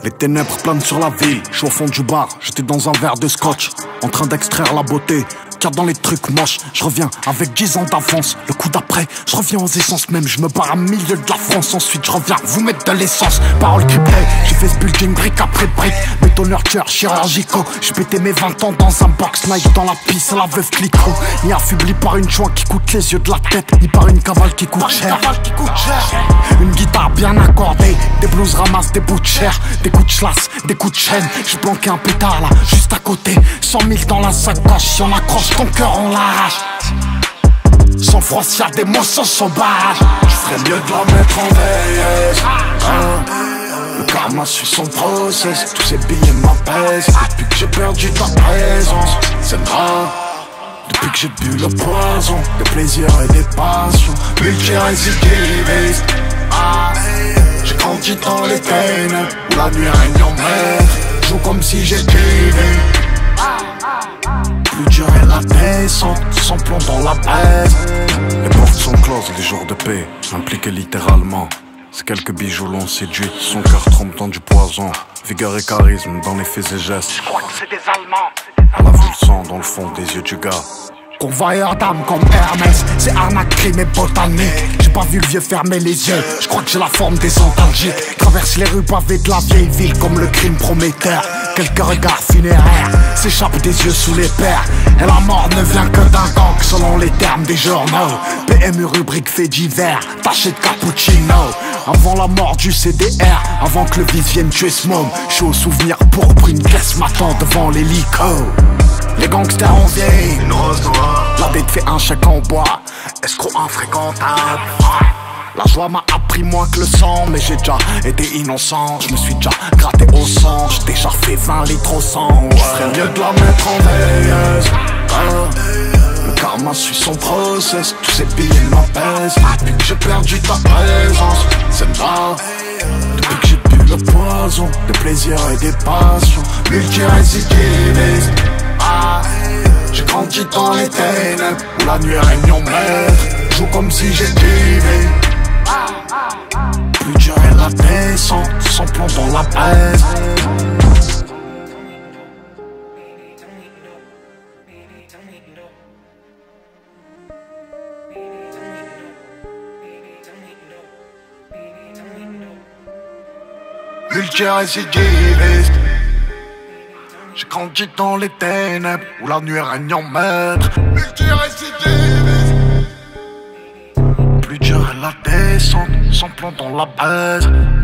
Les ténèbres planent sur la ville, je suis au fond du bar, j'étais dans un verre de scotch, en train d'extraire la beauté. Car dans les trucs moches, je reviens avec 10 ans d'avance. Le coup d'après, je reviens aux essences même. Je me barre à milieu de la France. Ensuite, je reviens vous mettre de l'essence. Paroles criblées, j'ai fait ce building brique après brique. Bétonneur cœur chirurgicaux. J'ai pété mes 20 ans dans un box Nike dans la pisse à la veuve Clicquot. Ni affaibli par une chouin qui coûte les yeux de la tête, ni par une cavale qui coûte cher. Une guitare bien accordée, des blues ramassent des bouts de chair, des coups de chlasse, des coups de chaîne. J'ai planqué un pétard là, juste à côté. 100 000 dans la sacoche, si on accroche ton cœur on l'arrache. Sans froid s'il y a des mots sans sauvage. Je ferais mieux de la mettre en veilleuse. Le karma suit son process. Tous ces billets m'apaisent. Depuis que j'ai perdu ta présence, c'est grave. Depuis que j'ai bu le poison, des plaisirs et des passions multirécidivistes. J'ai grandi dans les ténèbres où la nuit règne en maître. Joue comme si j'étais né. Plus dur est la descente, sans plomb dans la baisse. Les portes sont closes, les jours de paix, impliqués littéralement. Ces quelques bijoux l'ont séduit, son cœur trempe dans du poison. Vigueur et charisme dans les faits et gestes. Je crois que c'est des Allemands. Elle a vu le sang dans le fond des yeux du gars. Convoyeur d'âme comme Hermès, c'est arnaque, crime et botanique. J'ai pas vu le vieux fermer les yeux, je crois que j'ai la forme des antalgiques. Traverse les rues pavées de la vieille ville comme le crime prometteur. Quelques regards funéraires s'échappent des yeux sous les pères. Et la mort ne vient que d'un gang selon les termes des journaux. PMU rubrique fait divers, taché de cappuccino. Avant la mort du CDR, avant que le vice vienne tuer ce môme. J'suis au souvenir pourpre, une caisse m'attend devant l'hélico. Les gangsters ont vieilli, une rose noire. La bête fait un chèque en bois, escroc infréquentable. La joie m'a appris moins que le sang, mais j'ai déjà été innocent. Je me suis déjà gratté au sang, j'ai déjà fait 20 litres au sang. Je ferais mieux de la mettre en veilleuse. Le karma suit son process, tous ces billets m'apaisent. Depuis que j'ai perdu ta présence, c'est grave. Depuis que j'ai bu le poison, des plaisirs et des passions multirécidivistes. J'ai grandi dans les ténèbres où la nuit règne en maître. Joue comme si j'étais né. Plus dur est la descente, sans plomb dans la baisse. Multirécidiviste. J'ai grandi dans les ténèbres où la nuit règne en maître. Multirécidiviste. Plus dur est la descente, sans plomb dans la baisse.